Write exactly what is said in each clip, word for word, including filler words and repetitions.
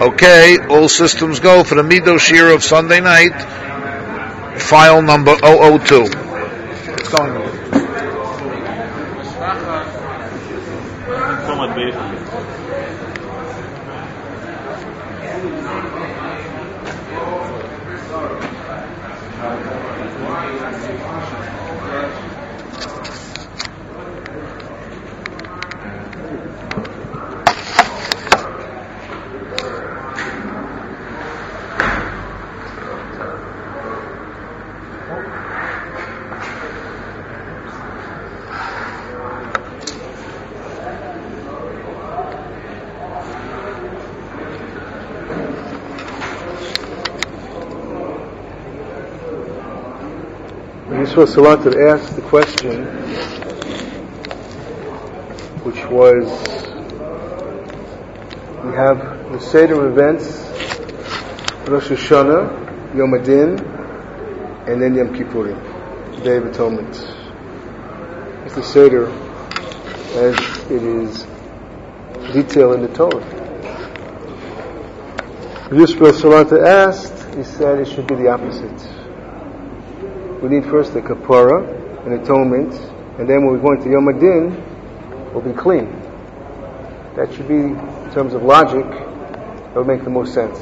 Okay, all systems go for the Mido Shir of Sunday night, file number zero zero two. It's going on. Yisrael Salanter asked the question, which was, we have the Seder events, Rosh Hashanah, Yom Adin, and then Yom Kippurim, Day of Atonement. It's the Seder as it is detailed in the Torah. Yisrael Salanter asked, he said it should be the opposite. We need first the kapara, an atonement, and then when we go into Yom Adin, we'll be clean. That should be, in terms of logic, that would make the most sense.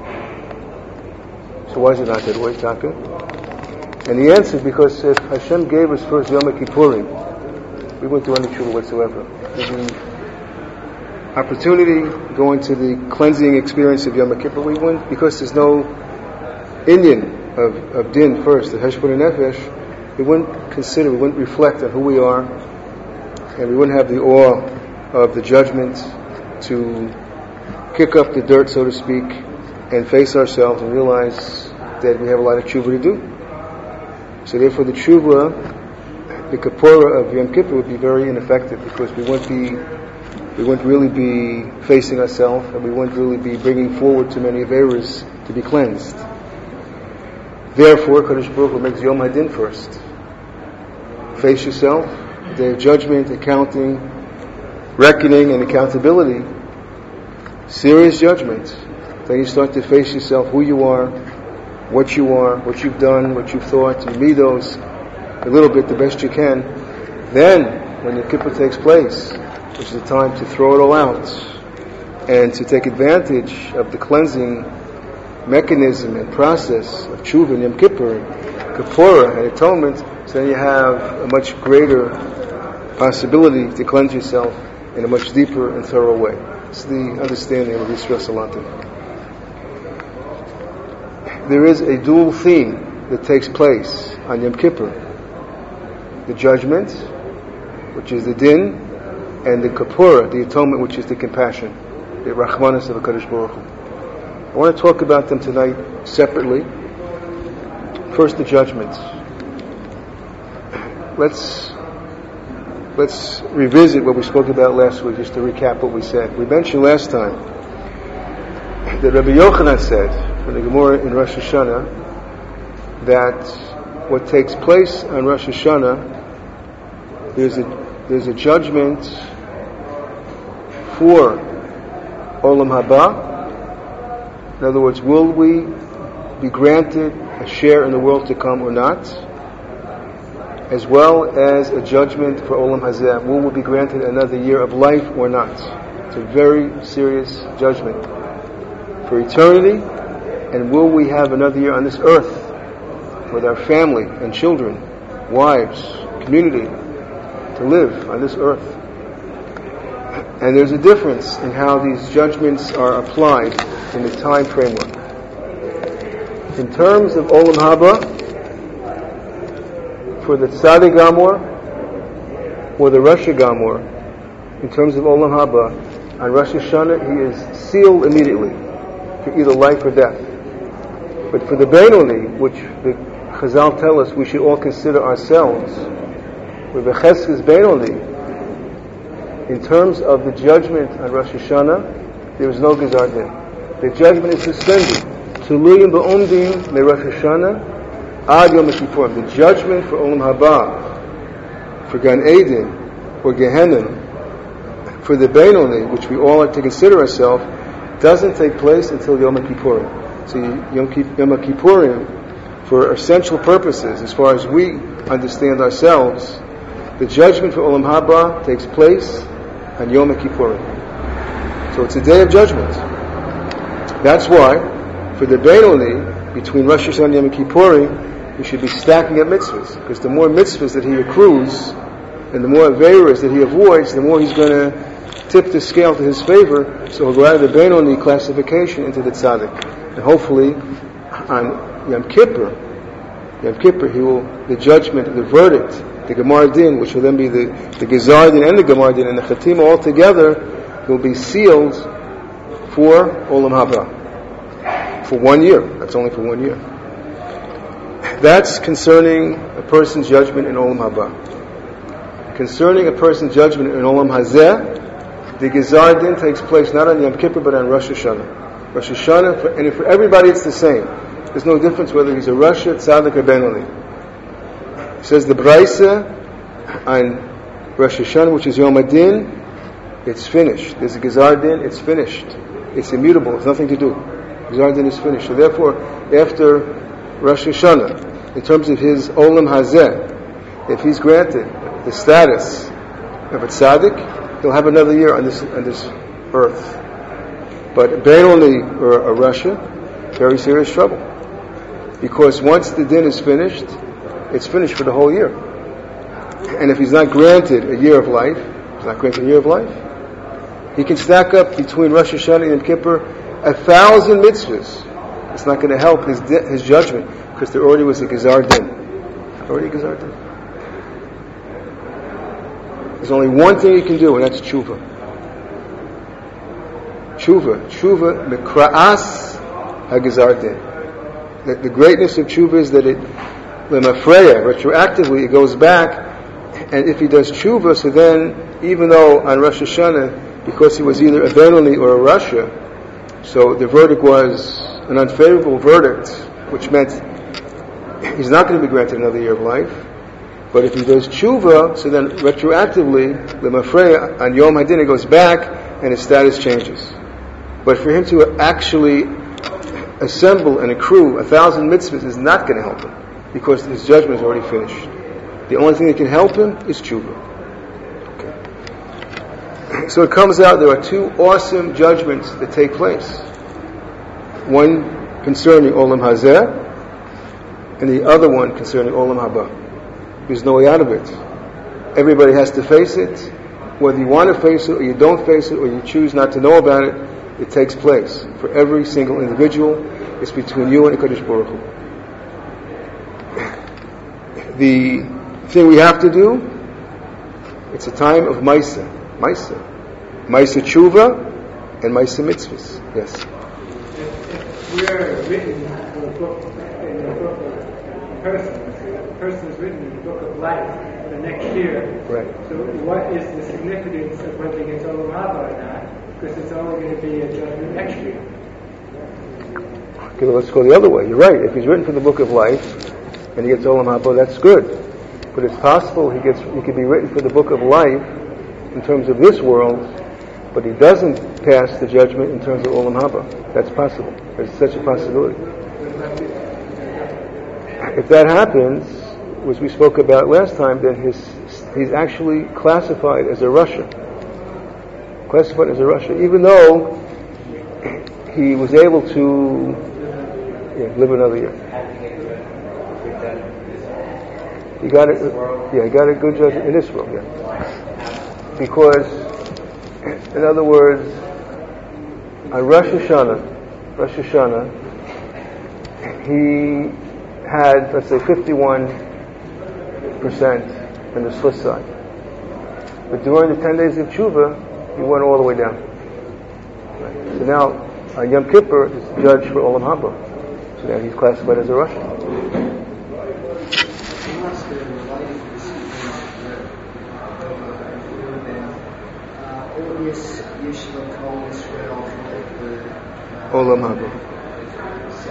So why is it not that way, Taka? And the answer is because if Hashem gave us first Yom Kippurim, we wouldn't do any tshuva whatsoever. The opportunity to go into the cleansing experience of Yom Kippur, we wouldn't, because there's no Indian Of, of din first, the Heshbon Nefesh, we wouldn't consider, we wouldn't reflect on who we are, and we wouldn't have the awe of the judgment to kick up the dirt, so to speak, and face ourselves and realize that we have a lot of tshuva to do. So therefore the tshuva, the kapora of Yom Kippur would be very ineffective, because we wouldn't be, we wouldn't really be facing ourselves, and we wouldn't really be bringing forward too many averas to be cleansed. Therefore, Kadosh Baruch Hu makes Yom Hadin first. Face yourself, day of judgment, accounting, reckoning, and accountability. Serious judgment. Then you start to face yourself, who you are, what you are, what you've done, what you've thought, your midos, a little bit, the best you can. Then, when the Kippur takes place, which is the time to throw it all out, and to take advantage of the cleansing mechanism and process of tshuva and Yom Kippur, kapora and atonement, so then you have a much greater possibility to cleanse yourself in a much deeper and thorough way. It's the understanding of Yisrael Salanter. There is a dual theme that takes place on Yom Kippur: the judgment, which is the din, and the kapora, the atonement, which is the compassion, the rachmanis of HaKadosh Baruch Hu. I want to talk about them tonight separately. First, the judgments. Let's let's revisit what we spoke about last week, just to recap what we said. We mentioned last time that Rabbi Yochanan said from the Gemara in Rosh Hashanah that what takes place on Rosh Hashanah, there's a there's a judgment for Olam Haba. In other words, will we be granted a share in the world to come or not? As well as a judgment for Olam Hazeh. Will we be granted another year of life or not? It's a very serious judgment for eternity. And will we have another year on this earth with our family and children, wives, community, to live on this earth? And there's a difference in how these judgments are applied in the time framework. In terms of Olam Haba, for the Tzaddik Gamor or the Rasha Gamor, in terms of Olam Haba, on Rosh Hashanah he is sealed immediately for either life or death. But for the Beinoni, which the Chazal tell us we should all consider ourselves, with the Cheskes Beinoni, in terms of the judgment on Rosh Hashanah, there is no Gezar Din. The judgment is suspended. Tuluyim ba'omdim le Rosh Hashanah ad Yom Kippurim. The judgment for Olam Haba, for Gan Eden, for Gehenna, for the Beinoni, which we all are to consider ourselves, doesn't take place until Yom Kippurim. So Yom Kippurim, for essential purposes, as far as we understand ourselves, the judgment for Olam Haba takes place on Yom Kippurim. So it's a day of judgment. That's why, for the Beinoni, between Rosh Hashanah and Yom Kippurim, we should be stacking up mitzvahs, because the more mitzvahs that he accrues, and the more averas that he avoids, the more he's going to tip the scale to his favor, so he'll go out of the Beinoni classification into the Tzaddik. And hopefully, on Yom Kippur, Yom Kippur, he will, the judgment, the verdict, the Gemar Din, which will then be the, the Gezar Din and the Gemar Din, and the Chatima all together, will be sealed for Olam Haba. For one year. That's only for one year. That's concerning a person's judgment in Olam Haba. Concerning a person's judgment in Olam Hazeh, the Gezar Din takes place not on Yom Kippur but on Rosh Hashanah. Rosh Hashanah, for, and for everybody it's the same. There's no difference whether he's a Rasha, Tzaddik, or Beinoni. It says the Braisa on Rosh Hashanah, which is Yom Adin, it's finished. There's a Gezar Din, it's finished. It's immutable, it's nothing to do. Gezar Din is finished. So therefore, after Rosh Hashanah, in terms of his Olam Hazeh, if he's granted the status of a Tzaddik, he'll have another year on this on this earth. But Beinoni or a Rasha, very serious trouble. Because once the din is finished, it's finished for the whole year. And if he's not granted a year of life, he's not granted a year of life, he can stack up between Rosh Hashanah and Yom Kippur a thousand mitzvahs. It's not going to help his di- his judgment, because there already was a Gezar Din. Already a Gezar Din. There's only one thing he can do, and that's tshuva. Tshuva. Tshuva, mikra'as ha-gezar din. The, the greatness of tshuva is that it, lemafreya, retroactively, it goes back, and if he does tshuva, so then, even though on Rosh Hashanah, because he was either a Beinoni or a Rasha, so the verdict was an unfavorable verdict, which meant he's not going to be granted another year of life. But if he does tshuva, so then retroactively, the mafreya on Yom Hadin, it goes back and his status changes. But for him to actually assemble and accrue a thousand mitzvahs is not going to help him, because his judgment is already finished. The only thing that can help him is tshuva. Okay. So it comes out there are two awesome judgments that take place. One concerning Olam Hazeh, and the other one concerning Olam Haba. There's no way out of it. Everybody has to face it. Whether you want to face it or you don't face it or you choose not to know about it, it takes place. For every single individual, it's between you and HaKadosh Baruch Hu. The thing we have to do, it's a time of Maisa. Maisa. Maisa Tshuva and Maisa Mitzvahs. Yes. If we're written in the book, in the book of person, person is written in the book of life for the next year. Right. So what is the significance of whether he gets Olam Haba or not? Because it's only going to be a judgment next year. Okay, well, let's go the other way. You're right. If he's written for the book of life and he gets Olam Haba, that's good. But it's possible he gets he could be written for the book of life in terms of this world, but he doesn't pass the judgment in terms of Olam Haba. That's possible. There's such a possibility. If that happens, which we spoke about last time, then his he's actually classified as a Rasha. Classified as a Rasha, even though he was able to yeah, live another year. He got it. Yeah, he got a good judgment in this world. Yeah, because, in other words, on Rosh Hashanah, Rosh Hashanah, he had, let's say, fifty-one percent in the Swiss side. But during the ten days of Tshuva, he went all the way down. Right. So now, on Yom Kippur, is judged for Olam Haba. So now he's classified as a Russian. Olam Haba. So,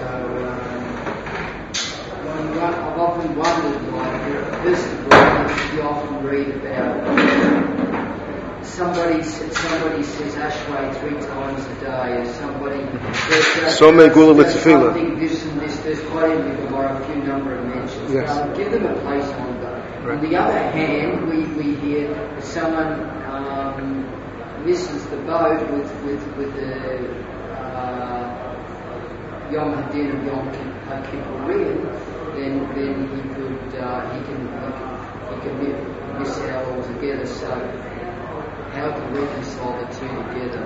um, I've often wondered why this is what you often read about somebody somebody says Ashrei three times a day, or somebody does, So many gula does l'tefillah. something, this and this, there's quite in the Gemara a few number of mentions. Yes. Um, give them a placeholder. Right. On the other hand, we, we hear that someone um, misses the boat with with with the uh, Yom Hadin of Yom Kippurim, then then he could uh, he can he can miss out altogether. So how to reconcile the two together?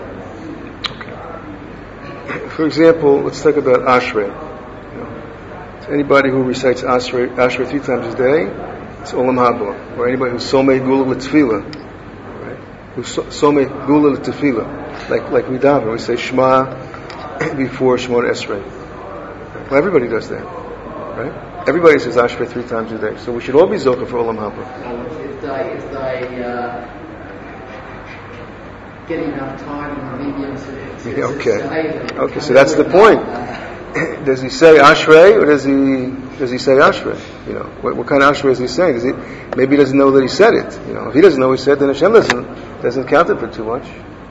For example, let's talk about Ashrei. You know, anybody who recites Ashrei, Ashrei three times a day, it's Olam Haba. Or anybody who's Somei Gula L'Tefillah, right? Who's Somei Gula L'Tefillah, like like we daven, we say Shema before Shemona Esrei. Well, everybody does that, right? Everybody says Ashrei three times a day, so we should all be Zocha for Olam Haba. If they if they uh, get enough time in the mediums to, to, Yeah, to okay. say them, Okay, so that's the point. Does he say Ashrei or does he does he say Ashrei? You know, what, what kind of Ashrei is he saying? Does he maybe he doesn't know that he said it? You know, if he doesn't know he said, then Hashem doesn't doesn't count it for too much.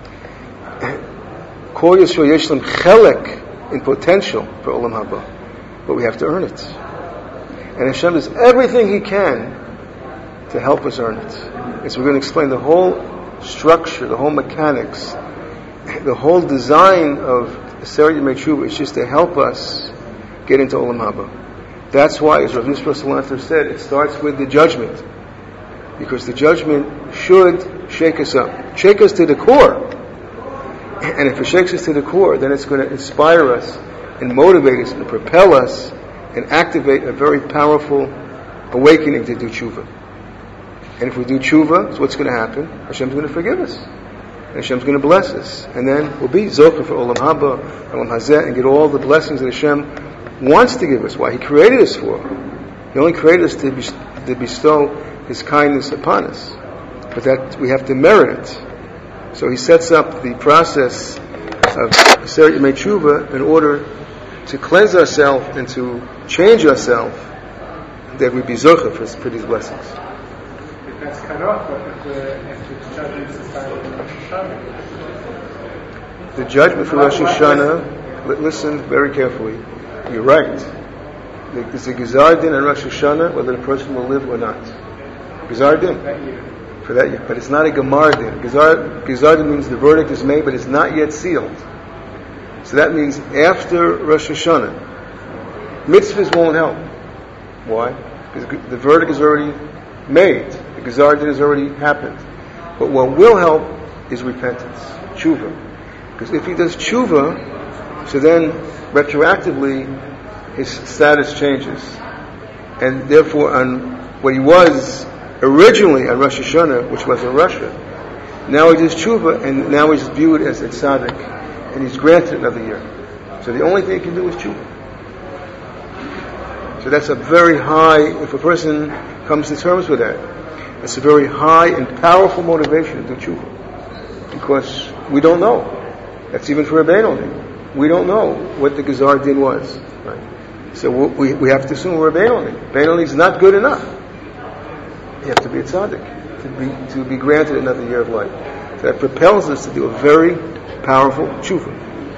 Kol Yisrael yesh lam chelek in potential for Olam Haba, but we have to earn it. And Hashem does everything He can to help us earn it. And so we're going to explain the whole structure, the whole mechanics, the whole design of Aseret Yemei Tshuva is just to help us get into Olam Haba. That's why, as Rav Yisrael Salanter said, it starts with the judgment. Because the judgment should shake us up. Shake us to the core. And if it shakes us to the core, then it's going to inspire us and motivate us and propel us and activate a very powerful awakening to do tshuva. And if we do tshuva, so what's going to happen? Hashem's going to forgive us. And Hashem's going to bless us. And then we'll be Zocha for Olam Haba, Olam Hazeh, and get all the blessings that Hashem wants to give us. Why He created us for. He only created us to, be, to bestow His kindness upon us. But that we have to merit it. So He sets up the process of Aseret Yemei Tshuva in order to cleanse ourselves and to change ourselves, that we be Zocha for, for these blessings. That's cut off, but if the, if the judgment is started in Rosh Hashanah. The judgment for Rosh Hashanah, li- listen very carefully, you're right. There's a Gizar Din on Rosh Hashanah, whether the person will live or not. Gizar Din. That year. For that year. But it's not a Gemar Din. Gizar, Gizar Din means the verdict is made, but it's not yet sealed. So that means after Rosh Hashanah, mitzvahs won't help. Why? Because the verdict is already made. The Gizar Din has already happened. But what will help is repentance, tshuva. Because if he does tshuva, so then retroactively his status changes. And therefore on what he was originally on Rosh Hashanah, which was in Russia, now he does tshuva, and now he's viewed as a tzaddik, and he's granted another year. So the only thing he can do is tshuva. So that's a very high, if a person comes to terms with that, it's a very high and powerful motivation to do tshuva. Because we don't know. That's even for Rabbeinu. We don't know what the Gizar Din was. Right? So we we have to assume Rabbeinu. Rabbeinu is not good enough. You have to be a tzaddik to be to be granted another year of life. So that propels us to do a very powerful tshuva.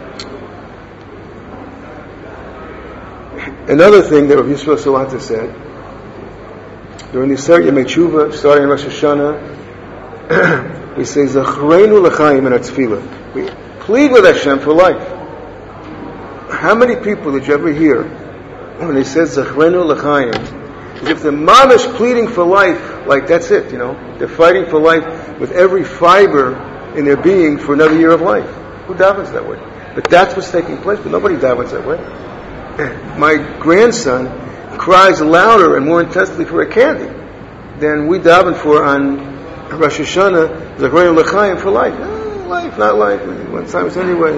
Another thing that Rav Yisrael Salanter said during the Aseret Yemei Tshuva, starting in Rosh Hashanah, we say Zachreinu l'chaim in our tefillah. We plead with Hashem for life. How many people did you ever hear when they said Zachreinu l'chaim, as if they're mamish pleading for life, like that's it, you know? They're fighting for life with every fiber in their being for another year of life. Who davens that way? But that's what's taking place, but nobody davens that way. My grandson cries louder and more intensely for a candy than we daven for on Rosh Hashanah, Zachreinu l'chaim, for life. Eh, life, not life. One time anyway.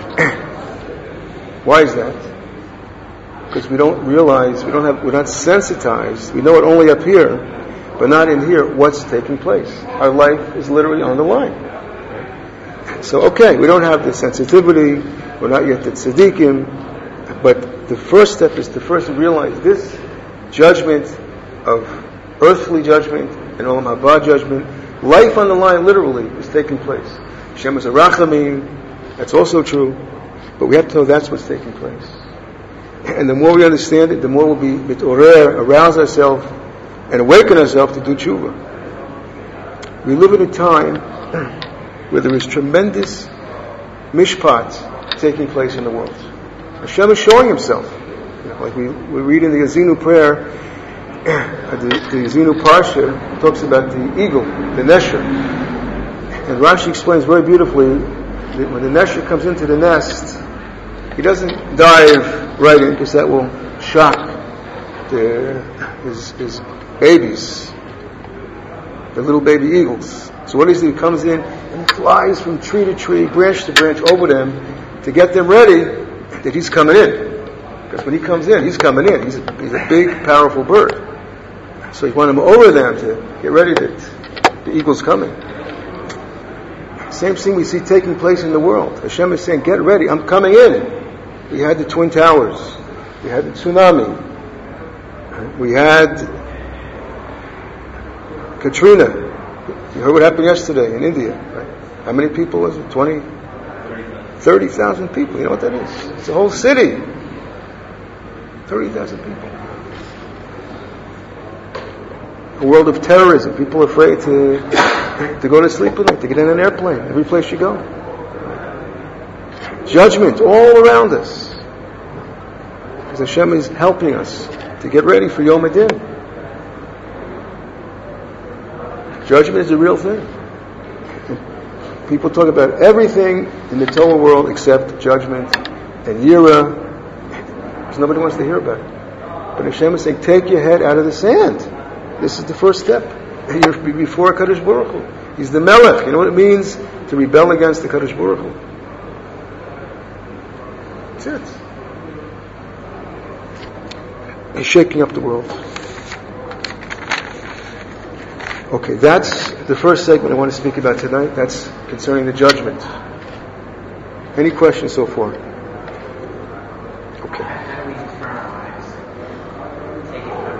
Why is that? Because we don't realize, we don't have, we're not sensitized. We know it only up here, but not in here. What's taking place? Our life is literally on the line. So, okay, we don't have the sensitivity. We're not yet the tzaddikim, but the first step is to first realize this judgment of earthly judgment and Olam Haba judgment Life on the line, literally, is taking place. Hashem is a rachamim. That's also true. But we have to know that's what's taking place. And the more we understand it, the more we'll be mitorer, arouse ourselves, and awaken ourselves to do tshuva. We live in a time where there is tremendous mishpat taking place in the world. Hashem is showing Himself. You know, like we, we read in the Azinu prayer, the, the Azinu Parsha talks about the eagle, the nesher. And Rashi explains very beautifully that when the nesher comes into the nest, he doesn't dive right in because that will shock the, his, his babies, the little baby eagles. So what is he? He comes in and flies from tree to tree, branch to branch over them to get them ready that he's coming in. Because when he comes in, he's coming in. He's a, he's a big, powerful bird. So you want him over them to get ready that the eagle's coming. Same thing we see taking place in the world. Hashem is saying, get ready, I'm coming in. We had the Twin Towers. We had the tsunami. We had Katrina. You heard what happened yesterday in India, right? How many people was it? twenty? thirty thousand people. You know what that is? It's a whole city. thirty thousand people. A world of terrorism. People are afraid to to go to sleep at night, to get in an airplane, every place you go. Judgment all around us. Because Hashem is helping us to get ready for Yom Adin. Judgment is a real thing. People talk about everything in the Torah world except judgment and Yira, because nobody wants to hear about it. But Hashem is saying, take your head out of the sand. This is the first step. You're before Kadosh Baruch Hu. He's the Melech. You know what it means to rebel against the Kadosh Baruch Hu? That's it. He's shaking up the world. Okay, that's the first segment I want to speak about tonight. That's concerning the judgment. Any questions so far? Okay. How do we internalize? Take it from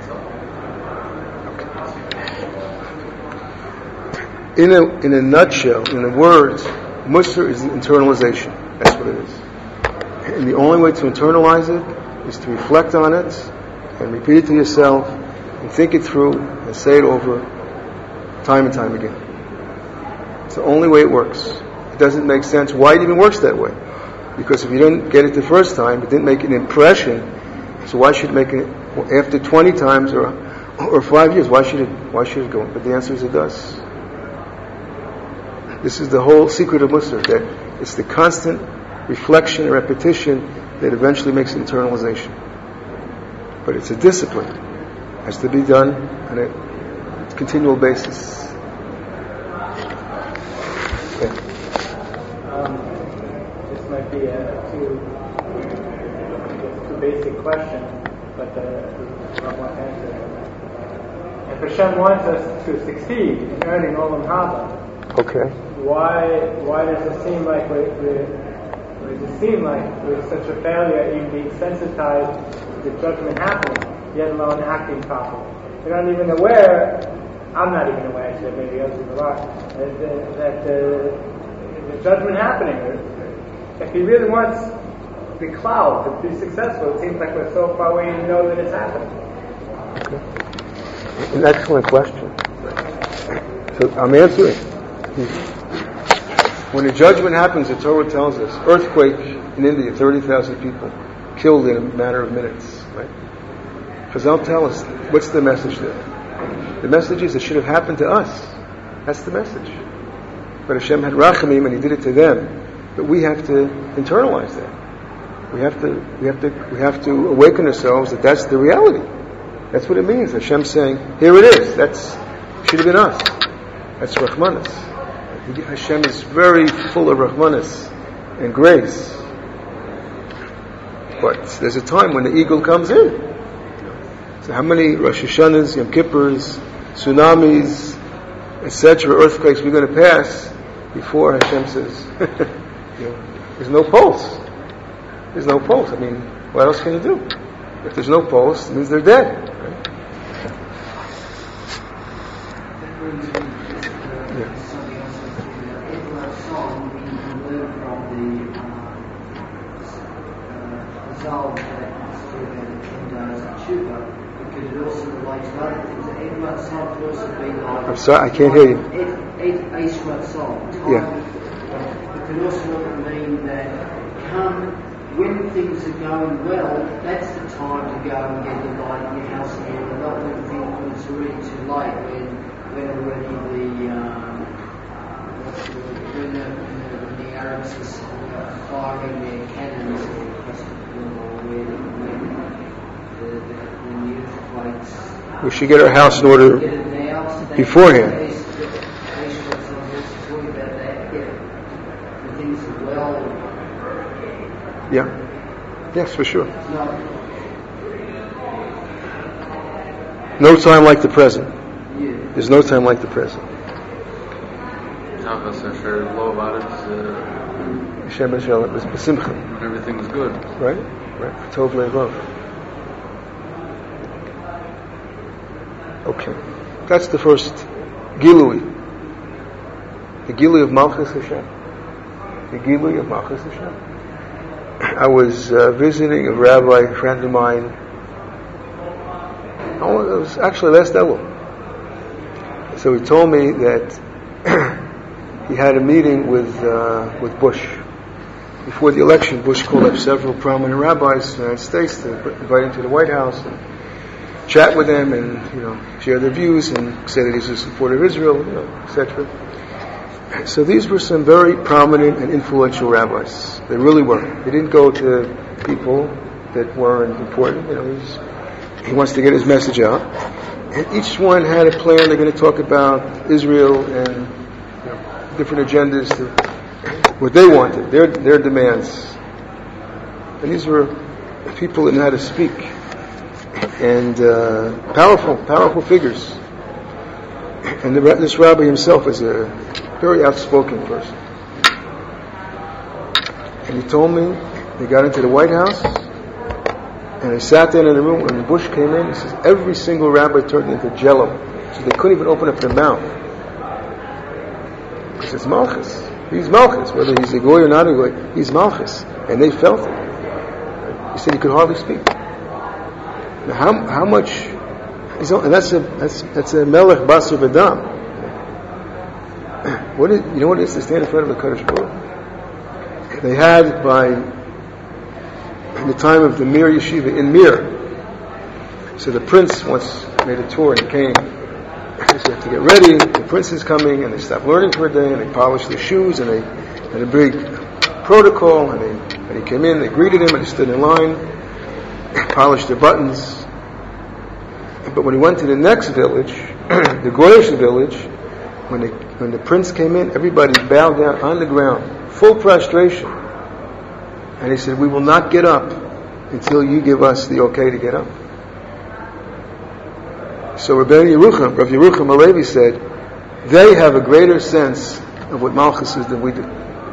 the mental. In a in a nutshell, in a word, Musar is internalization. That's what it is. And the only way to internalize it is to reflect on it and repeat it to yourself and think it through and say it over time and time again. It's the only way it works. It doesn't make sense why it even works that way. Because if you didn't get it the first time, it didn't make an impression, so why should it make it after twenty times or or five years? Why should it why should it go? But the answer is it does. This is the whole secret of Musar, that it's the constant reflection and repetition that eventually makes internalization. But it's a discipline. It has to be done on a continual basis. Yeah. Um, this might be a too, too basic question, but uh, I want to answer it. If Hashem wants us to succeed in earning Olam Haba, Okay. why why does it seem like we're, we're Or does it seem like we're such a failure at even being sensitized to the judgment happening, yet alone acting properly? We're not even aware, I'm not even aware, actually, maybe others people are, that, that uh, the judgment happening. If he really wants the cloud to be successful, it seems like we're so far away to know that it's happening. An excellent question. So I'm answering. When a judgment happens, the Torah tells us, earthquake in India, thirty thousand people killed in a matter of minutes, right? Chazal tell us, what's the message there? The message is it should have happened to us. That's the message. But Hashem had rachamim and He did it to them. But we have to internalize that. We have to, we have to, we have to awaken ourselves that that's the reality. That's what it means. Hashem saying, here it is. That's, should have been us. That's Rahmanas. Hashem is very full of Rahmanas and grace. But there's a time when the eagle comes in. So how many Rosh Hashanahs, Yom Kippurs, tsunamis, et cetera, earthquakes we're going to pass before Hashem says, you know, there's no pulse. There's no pulse. I mean, what else can you do? If there's no pulse, it means they're dead. Right? Matzal connects to about ten days of Tshuva, because it also relates to other things. Ed Matzal could also be like... I'm sorry, I can't hear you. Ed, Ed Eis Matzal. Yeah. It could also mean that come, when things are going well, that's the time to go and get the light in your house in order, not when things, when it's already too late, when, when already the, um, what's the word, when the, when the, when the Arabs are firing their cannons across the field, or when, when the, the, when the earthquakes... We should get our house in order get it now, so that beforehand. They should also talk about that, get when things are well. Yeah. Yes, for sure. No. No time like the present. Yeah. There's no time like the present. Hashem Hashem was b'simcha. Everything was good. Right? Right. Tov le'vav. Okay. That's the first Gilui. The Gilui of Malchus Hashem. The Gilui of Malchus Hashem. I was uh, visiting a rabbi, a friend of mine. Oh, it was actually last Elul. So he told me that he had a meeting with uh, with Bush. Before the election, Bush called up several prominent rabbis in the United States to invite him to the White House and chat with them and, you know, share their views and say that he's a supporter of Israel, you know, et cetera. So these were some very prominent and influential rabbis. They really were. He didn't go to people that weren't important. You know, he's, he wants to get his message out. And each one had a plan. They're going to talk about Israel and, you know, different agendas, to what they wanted, their their demands. And these were people that knew how to speak. And uh, powerful, powerful figures. And the, this rabbi himself is a very outspoken person. And he told me they got into the White House and they sat there in the room when Bush came in. He says every single rabbi turned into jello, so they couldn't even open up their mouth. Because it's Malchus. He's Malchus, whether he's a goy or not a goy. He's Malchus, and they felt it. He said he could hardly speak. Now, how how much? And that's a that's that's a melech basar v'dam. What is, you know what it is to stand in front of a Kadosh Baruch? They had by in the time of the Mir Yeshiva in Mir. So the prince once made a tour and he came. He said, you have to get ready. The prince is coming, and they stop learning for a day, and they polish their shoes, and they had a big protocol. And they, when he came in, they greeted him, and he stood in line, polished their buttons. But when he went to the next village, the Goyish village, when the, when the prince came in, everybody bowed down on the ground, full prostration. And he said, we will not get up until you give us the okay to get up. So Rabbi Yerucham, Rabbi Yerucham Alevi said, they have a greater sense of what Malchus is than we do.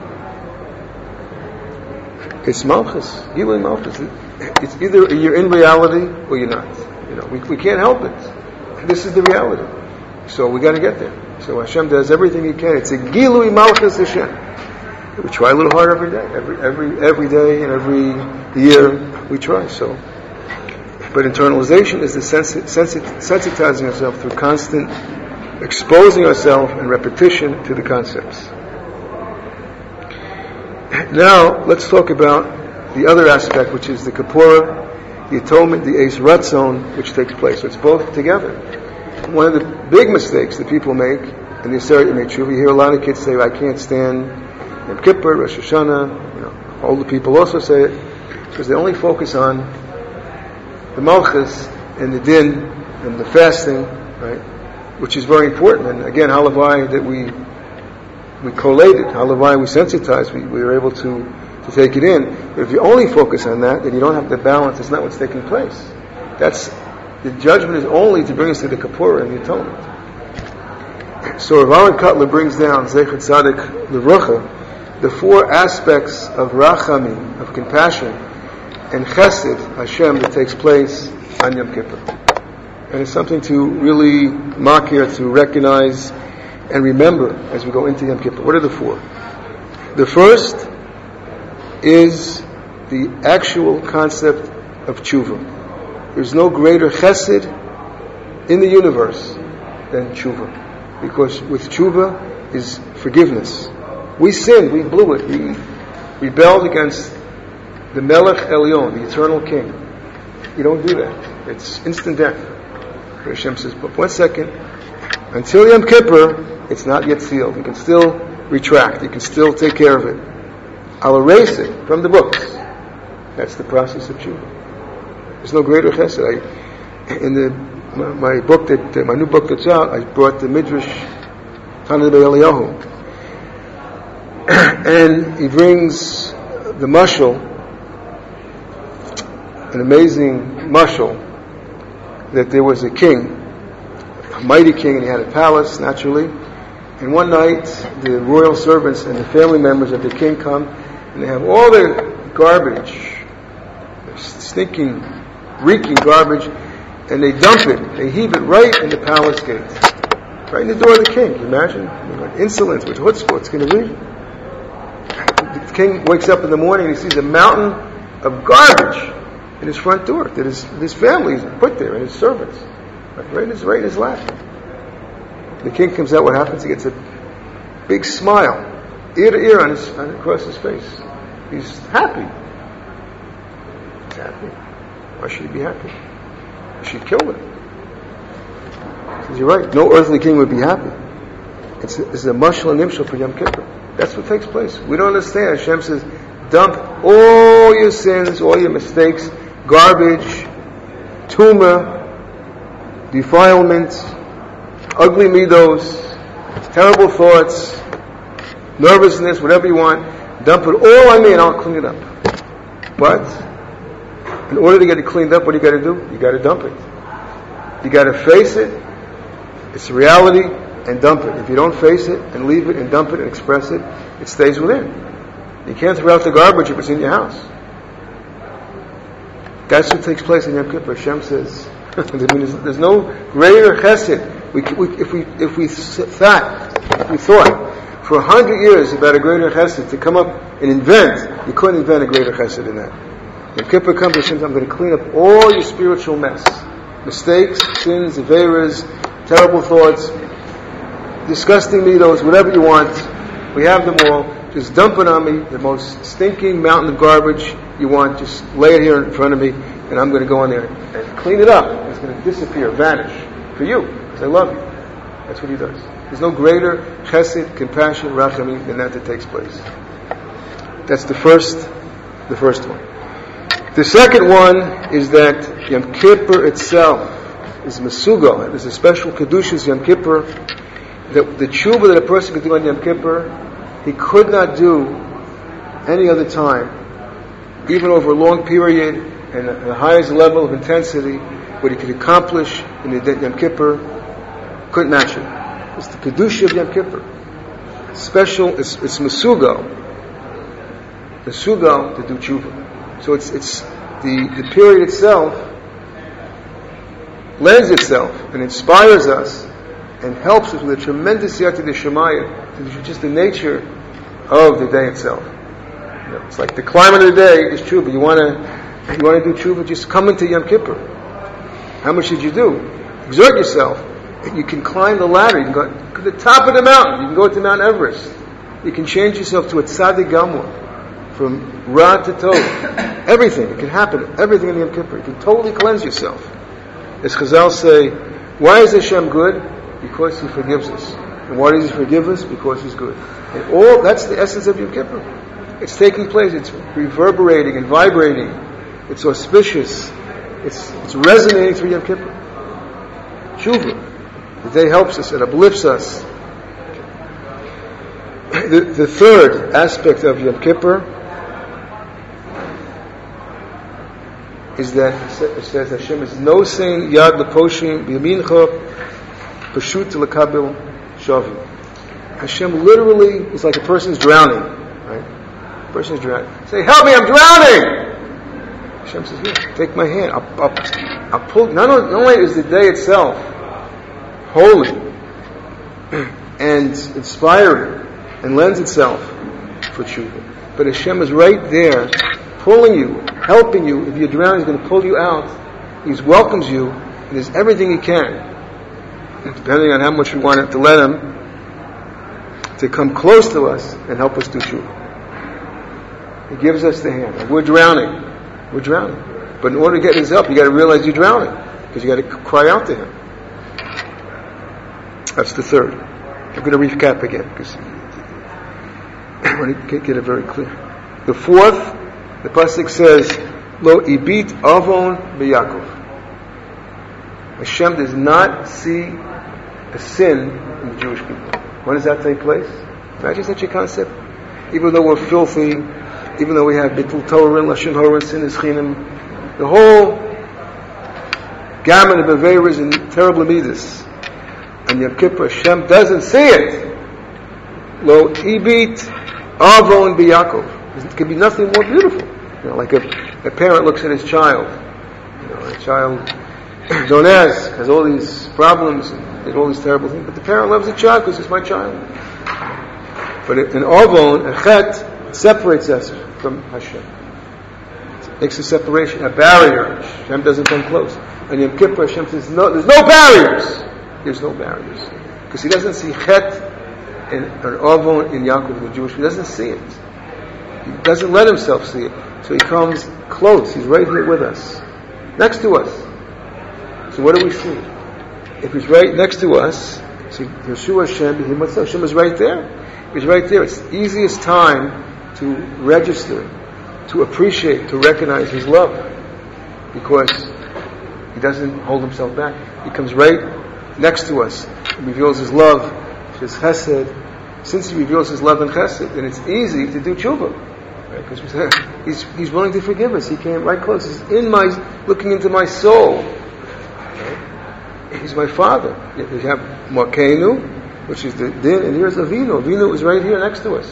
It's Malchus, Gilui Malchus. It's either you're in reality or you're not. You know, we we can't help it. This is the reality. So we got to get there. So Hashem does everything He can. It's a Gilui Malchus Hashem. We try a little hard every day, every every every day and every year we try. So, but internalization is the sensi- sensi- sensitizing ourselves through constant exposing ourselves and repetition to the concepts. Now let's talk about the other aspect, which is the Kapora, the atonement, the Eis Ratzon, which takes place. So it's both together. One of the big mistakes that people make in the Aseret Yemei Tshuva, you hear a lot of kids say, I can't stand Yom Kippur, Rosh Hashanah, you know, older people also say it, because they only focus on the Malchus and the Din and the fasting, right, which is very important. And again, halavai that we we collated, halavai we sensitized, we, we were able to, to take it in. But if you only focus on that, then you don't have the balance. It's not what's taking place. That's the judgment is only to bring us to the Kapura and the atonement. So Rav Aaron Kotler brings down Zeichet Tzadik L'Vracha, the four aspects of Rachamim, of compassion, and Chesed, Hashem, that takes place on Yom Kippur. And it's something to really mark here, to recognize and remember as we go into Yom Kippur. What are the four? The first is the actual concept of tshuva. There's no greater chesed in the universe than tshuva. Because with tshuva is forgiveness. We sinned, we blew it, we rebelled against the Melech Elyon, the eternal king. You don't do that. It's instant death. Hashem says, but one second, until Yom Kippur, it's not yet sealed. You can still retract. You can still take care of it. I'll erase it from the books. That's the process of tshuva. There's no greater chesed. I, in the my, my book that uh, my new book that's out, I brought the Midrash Tana Eliyahu, and he brings the mashal, an amazing mashal, that there was a king, a mighty king, and he had a palace naturally. And one night, the royal servants and the family members of the king come, and they have all their garbage, stinking, reeking garbage, and they dump it, they heave it right in the palace gate, right in the door of the king. Can you imagine? With insolence, with chutzpah, it's going to be. The king wakes up in the morning and he sees a mountain of garbage in his front door that his, his family put there, and his servants, right in his, right in his lap. The king comes out, what happens? He gets a big smile, ear to ear on his, on, across his face. He's happy. He's happy. Why should he be happy? He should kill them. He says, you're right, no earthly king would be happy. It's a, it's a mashal and nimshal for Yom Kippur. That's what takes place. We don't understand. Hashem says, dump all your sins, all your mistakes, garbage, tumah, defilement, ugly midos, terrible thoughts, nervousness, whatever you want. Dump it all on me and I'll clean it up. But in order to get it cleaned up, what do you got to do? You got to dump it. You got to face it. It's reality, and dump it. If you don't face it and leave it and dump it and express it, it stays within. You can't throw out the garbage if it's in your house. That's what takes place in Yom Kippur. Hashem says, there's, there's no greater chesed. We, we, if we if we thought if we thought for a hundred years about a greater chesed to come up and invent, you couldn't invent a greater chesed than that. Yom Kippur comes, Hashem says, I'm going to clean up all your spiritual mess, mistakes, sins, averas, terrible thoughts, disgusting midos, whatever you want. We have them all. Just dump it on me, the most stinking mountain of garbage you want. Just lay it here in front of me, and I'm going to go in there and clean it up. It's going to disappear, vanish for you, because I love you. That's what he does. There's no greater chesed, compassion, rachamim than that that takes place. That's the first, the first one. The second one is that Yom Kippur itself is mesugal. There's a special kedushas Yom Kippur. That the tshuva that a person could do on Yom Kippur, he could not do any other time, even over a long period and the highest level of intensity, what he could accomplish in the Yom Kippur, couldn't match it. It's the kedusha of Yom Kippur. Special, it's, it's mesugal, mesugal to do tshuva. So it's it's the the period itself lends itself and inspires us and helps us with a tremendous yata d'shemaya, to just the nature of the day itself. You know, it's like the climate of the day is tshuva. You want to you want to do tshuva, just come into Yom Kippur. How much should you do? Exert yourself. You can climb the ladder. You can go to the top of the mountain. You can go to Mount Everest. You can change yourself to a tzaddik gamur, from ra to tov. Everything. It can happen. Everything in Yom Kippur. You can totally cleanse yourself. As Chazal say, why is Hashem good? Because He forgives us. And why does He forgive us? Because He's good. And all that's the essence of Yom Kippur. It's taking place. It's reverberating and vibrating. It's auspicious. It's it's resonating through Yom Kippur. Tshuva. The day helps us. It uplifts us. The, the third aspect of Yom Kippur is that it says Hashem is no saying yad leposhim b'yamincha pashut lekabil shavu. Hashem literally is like a person's drowning, right? A person's drowning. Say, help me, I'm drowning! Hashem says, here, take my hand. I'll, I'll, I'll pull. Not only, not only is the day itself holy and inspiring and lends itself for tshuva, but Hashem is right there pulling you, helping you. If you're drowning, He's going to pull you out. He welcomes you, and does everything He can, depending on how much we want to let Him, to come close to us and help us do tshuva. He gives us the hand. And we're drowning. We're drowning. But in order to get His help, you got to realize you're drowning, because you got to cry out to Him. That's the third. I'm going to recap again, because I want to get it very clear. The fourth, the pasuk says, "Lo ibit avon b'Yakov." Hashem does not see a sin in the Jewish people. When does that take place? Imagine such a concept. Even though we're filthy, even though we have bitul Torah and lashon hara and sin is chinam, the whole gamut of averas and terrible midas, and Yom Kippur, Hashem doesn't see it. Lo ibit avon b'Yakov. It could be nothing more beautiful. You know, like a, a parent looks at his child. You know, a child, Donez, has all these problems and did all these terrible things, but the parent loves the child because it's my child. But an avon, a chet, separates us from Hashem. It makes a separation, a barrier. Hashem doesn't come close. And Yom Kippur, Hashem says, no, there's no barriers. There's no barriers. Because He doesn't see chet and an avon in Yaakov, the Jewish. He doesn't see it. He doesn't let Himself see it. So He comes close. He's right here with us. Next to us. So what do we see? If He's right next to us, see, Yeshua Hashem, Hashem is right there. He's right there. It's the easiest time to register, to appreciate, to recognize His love. Because He doesn't hold Himself back. He comes right next to us and reveals His love, His chesed. Since He reveals His love and chesed, then it's easy to do tshuva. Right? Because he's, he's willing to forgive us. He came right close. He's in my, looking into my soul. Right? He's my Father. We have Malkeinu, which is the din, and here's Avinu. Avinu is right here next to us.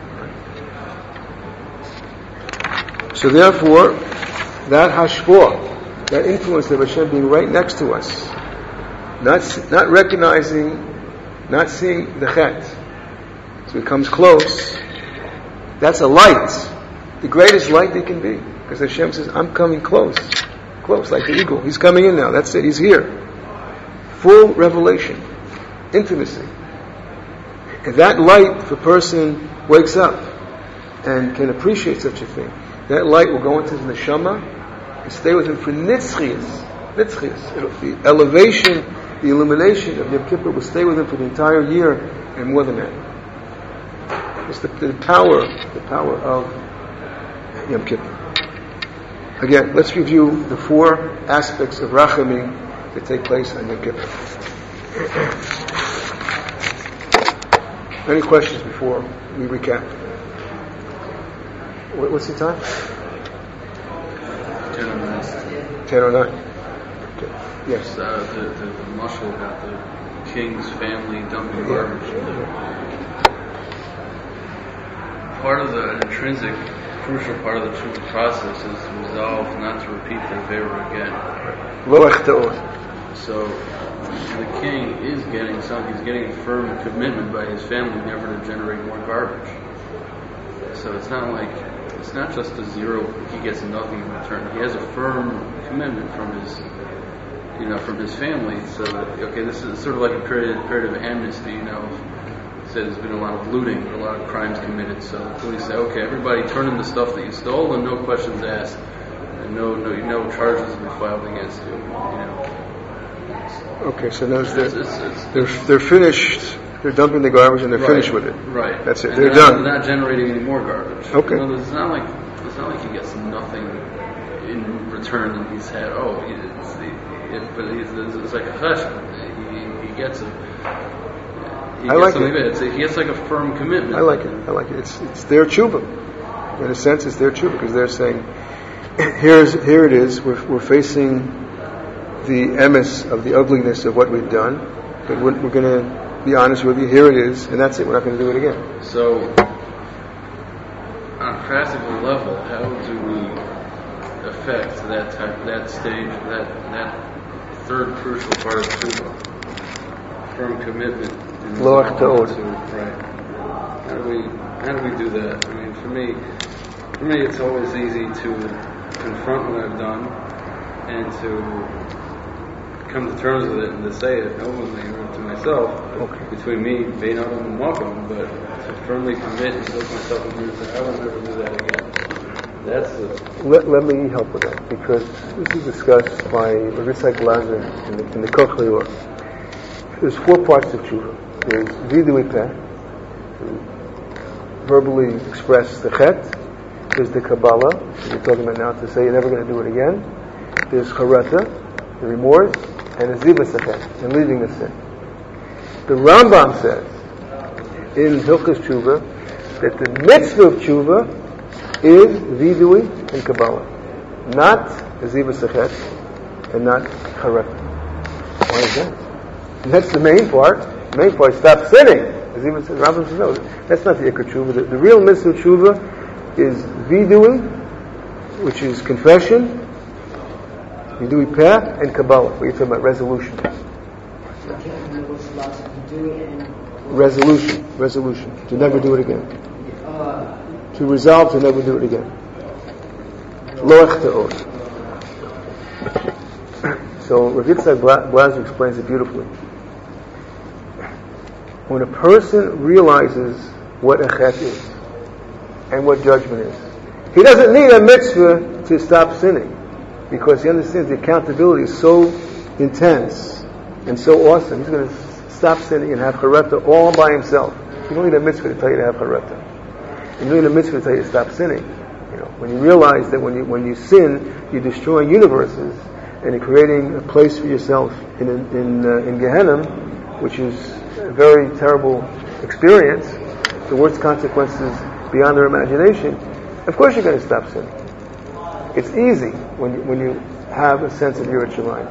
Right? So therefore, that hashpah, that influence of Hashem being right next to us, not not recognizing, not seeing the chet, so He comes close. That's a light, the greatest light they can be, because Hashem says, "I'm coming close, close like the eagle. He's coming in now. That's it. He's here." Full revelation, intimacy. And that light, if a person wakes up and can appreciate such a thing, that light will go into his neshama and stay with him for nitzchias. Nitzchias. The elevation, the illumination of Yom Kippur will stay with him for the entire year and more than that. It's the, the power, the power of Yom Kippur. Again, let's review the four aspects of Rachamim that take place on Yom Kippur. Any questions before we recap? What, what's the time? ten oh nine. ten oh nine. Okay. Yes. Uh, the, the, the muscle about the king's family dumping garbage. Part of the intrinsic, crucial part of the tshuva process is the resolve not to repeat their favor again. So the king is getting some, he's getting a firm commitment by his family never to generate more garbage. So it's not like, it's not just a zero, he gets nothing in return. He has a firm commitment from his, you know, from his family. So that, okay, this is sort of like a period, period of amnesty, you know. Said there's been a lot of looting, a lot of crimes committed. So the police say, okay, everybody turn in the stuff that you stole and no questions asked. And no, no, no charges will be filed against you, you know. Okay, so now they're, they're, they're finished, they're dumping the garbage and they're right, finished with it. Right. That's it, and they're, they're done. Not, they're not generating any more garbage. Okay. You know, it's not like, it's not like he gets nothing in return and he's had, oh, it's, it, but it's, it's like a chesed. He, he gets a, he I gets like something it. It's a, he gets like a firm commitment. I like it, I like it. It's, it's their tshuva. In a sense, it's their tshuva, because they're saying, here's, here it is, we're, we're facing the emes of the ugliness of what we've done, but we're, we're going to be honest with you, here it is, and that's it, we're not going to do it again. So, on a practical level, how do we affect that type, that stage, that that third crucial part of tshuva, firm commitment? Loach ta'od. Right. How do we how do we do that? I mean, for me, For me, it's always easy to confront what I've done and to come to terms with it and to say it openly or to myself, Okay. between me, being out on the welcome, but to firmly commit and look myself in the mirror and say, I will never do that again. That's the... Let, let me help with that, because this is discussed by Ravitzak Blazer in the, in the Koch Leor. There's four parts of tshuva. There's vidui peh, to verbally express the chet. There's the Kabbalah, that we're talking about now, to say you're never going to do it again. There's charata, the remorse, and the zivas achet, and leaving the sin. The Rambam says in Hilchos Tshuva that the mitzvah of tshuva is vidui and Kabbalah, not zivas achet and not charata. Why is that? And that's the main part. The main part is stop sinning. As even says, Rambam says, no, that's not the Ikar Tshuva. The, the real mitzvah of Tshuva is vidui, which is confession, vidui peh, and Kabbalah. We're talking about resolution. Resolution. Resolution. To never do it again. To resolve to never do it again. Loech te'od. So Rav Yitzchak Blazer explains it beautifully. When a person realizes what a chet is and what judgment is, he doesn't need a mitzvah to stop sinning, because he understands the accountability is so intense and so awesome. He's going to stop sinning and have charata all by himself. You don't need a mitzvah to tell you to have charata. You don't need a mitzvah to tell you to stop sinning. You know, when you realize that when you when you sin, you're destroying universes and you're creating a place for yourself in in uh, in Gehenna, which is a very terrible experience, the worst consequences beyond our imagination, of course you're going to stop sinning. It's easy when you, when you have a sense of Yirat Shamayim.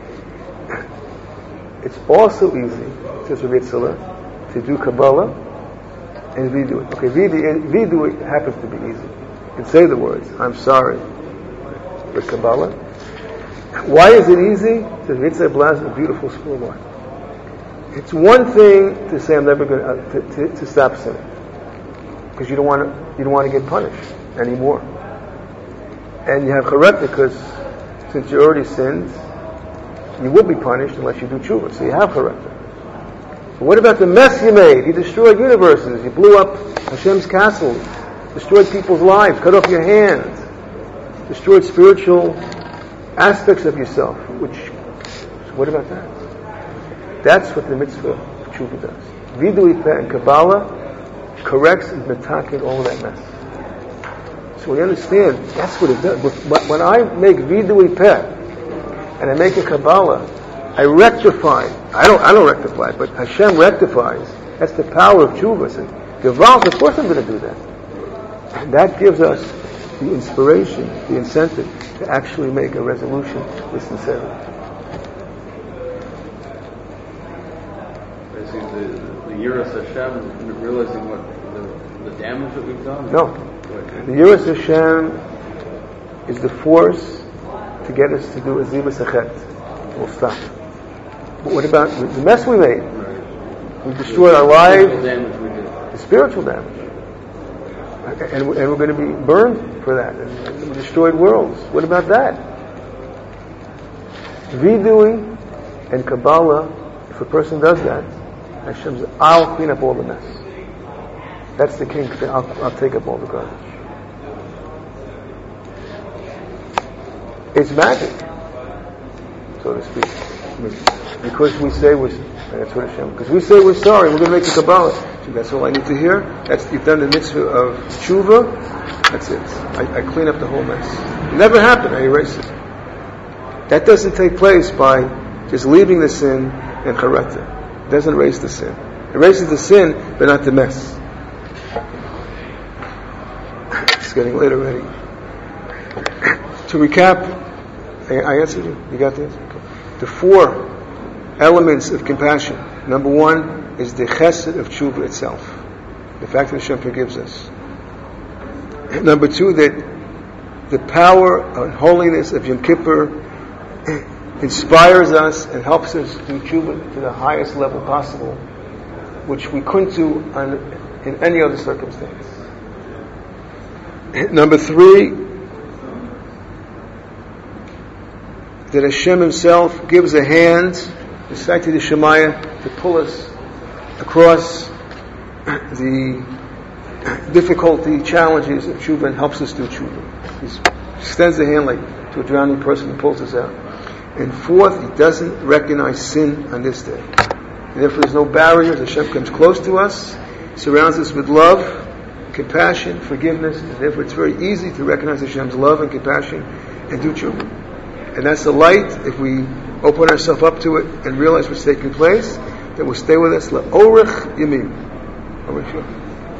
It's also easy, says Rav Yitzchak, to do Kabbalah and vidui. Okay, vidui, vidui happens to be easy. You can say the words, I'm sorry, with Kabbalah. Why is it easy? Says Rav Yitzchak Blazer, a beautiful school line. It's one thing to say I'm never going uh, to, to, to stop sinning, because you don't want to you don't want to get punished anymore, and you have charata because since you already sinned, you will be punished unless you do tshuva. So you have charata. But what about the mess you made? You destroyed universes. You blew up Hashem's castle, destroyed people's lives, cut off your hands, destroyed spiritual aspects of yourself. Which, so what about that? That's what the mitzvah of tshuva does. Vidui peh and Kabbalah corrects and metakin all of that mess. So we understand that's what it does. When I make vidui peh and I make a Kabbalah, I rectify. I don't. I don't rectify, but Hashem rectifies. That's the power of tshuva. So, Gewalt, of course I'm going to do that. And that gives us the inspiration, the incentive to actually make a resolution with sincerity. The, the Yiras Hashem, realizing what the, the damage that we've done? No. The Yiras Hashem is the force to get us to do a zivas achet. We'll stop. But what about the mess we made? Right. We destroyed our lives. The damage we did. The spiritual damage. And, and we're going to be burned for that. And, and we destroyed worlds. What about that? Vidui and Kabbalah, if a person does that, Hashem says, I'll clean up all the mess. That's the king saying, I'll, I'll take up all the garbage. It's magic, so to speak. I mean, because we say we're, that's what Hashem, because we say we're sorry, we're going to make a Kabbalah. So that's all I need to hear. That's, you've done the mitzvah of tshuva, that's it. I, I clean up the whole mess. It never happened, I erase it. That doesn't take place by just leaving the sin and charata. It doesn't erase the sin. It erases the sin, but not the mess. It's getting late already. To recap, I, I answered you? You got the answer? Okay. The four elements of compassion. Number one is the chesed of tshuva itself. The fact that Hashem forgives us. Number two, that the power and holiness of Yom Kippur inspires us and helps us do tshuva to the highest level possible, which we couldn't do on, in any other circumstance. Number three, that Hashem Himself gives a hand, the Sati the Shemaya, to pull us across the difficulty, challenges of tshuva, and helps us do tshuva. He extends a hand like to a drowning person and pulls us out. And fourth, He doesn't recognize sin on this day. And therefore there's no barriers. Hashem comes close to us, surrounds us with love, compassion, forgiveness, and therefore it's very easy to recognize Hashem's love and compassion and do tshuva. And that's the light. If we open ourselves up to it and realize what's taking place, that will stay with us. La'orech yamim. Orech yamim.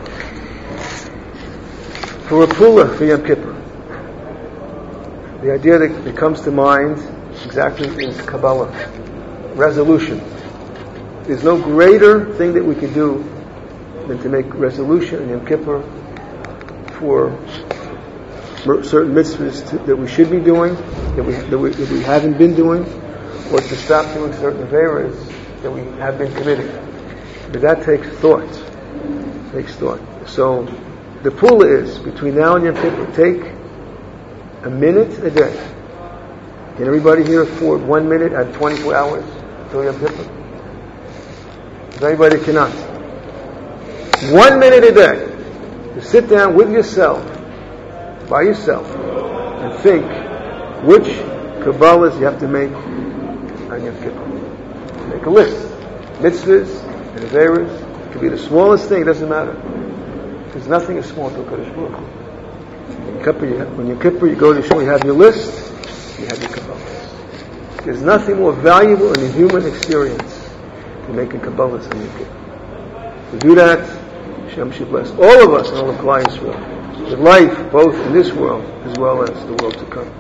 For Rapula, for Yom Kippur, the idea that, that comes to mind exactly is Kabbalah, resolution. There's no greater thing that we can do than to make resolution in Yom Kippur for certain mitzvahs to, that we should be doing, that we, that we that we haven't been doing, or to stop doing certain averas that we have been committing. But that takes thought. Takes thought. So the pula is, between now and Yom Kippur, take a minute a day. Can everybody here afford one minute at twenty-four hours until Yom Kippur? If anybody cannot. One minute a day to sit down with yourself, by yourself, and think which Kabbalahs you have to make on Yom Kippur. Make a list. Mitzvahs and averas. It could be the smallest thing, it doesn't matter. Because nothing is small to Kadosh Baruch Hu. When Yom Kippur you go to Shul, you have your list, you have your Kabbalahs. There's nothing more valuable in the human experience than making Kabbalahs on Yom Kippur. To do that, Hashem should bless all of us and all of Klal Yisrael with life both in this world as well as the world to come.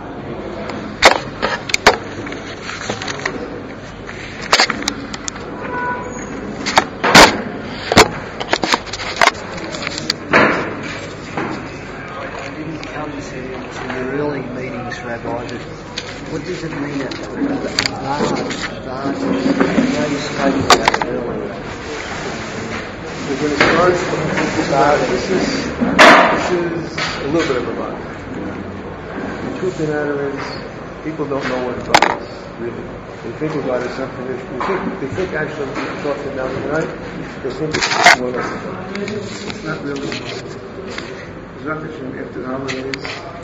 What does it mean that vast, vast, how you spoke about it earlier? We're going to start about this is this is a little bit of a lot. The truth of the matter is, people don't know what about is really. They think about it something. They think they think actually we talk to them tonight. They think it's more or less about it. It's not really. It's not that after the holidays.